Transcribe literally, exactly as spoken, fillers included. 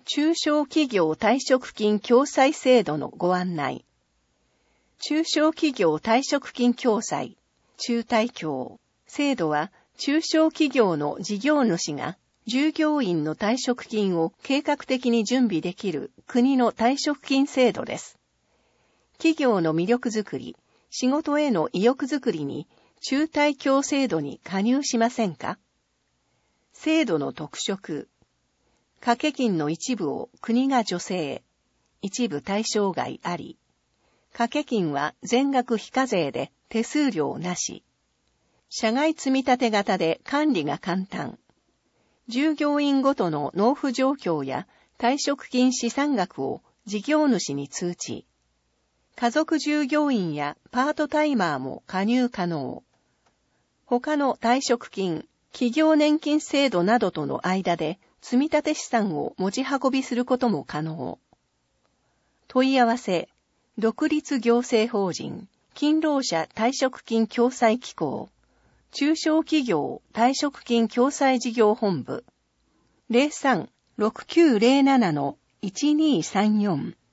中小企業退職金共済制度のご案内。中小企業退職金共済、中退協制度は、中小企業の事業主が従業員の退職金を計画的に準備できる国の退職金制度です。企業の魅力づくり、仕事への意欲づくりに中退協制度に加入しませんか？制度の特色。掛け金の一部を国が助成、一部対象外あり。掛け金は全額非課税で手数料なし。社外積立型で管理が簡単。従業員ごとの納付状況や退職金資産額を事業主に通知。家族従業員やパートタイマーも加入可能。他の退職金、企業年金制度などとの間で積立資産を持ち運びすることも可能。問い合わせ、独立行政法人、勤労者退職金共済機構、中小企業退職金共済事業本部、ゼロさん ろくきゅうゼロなな いちにーさんよん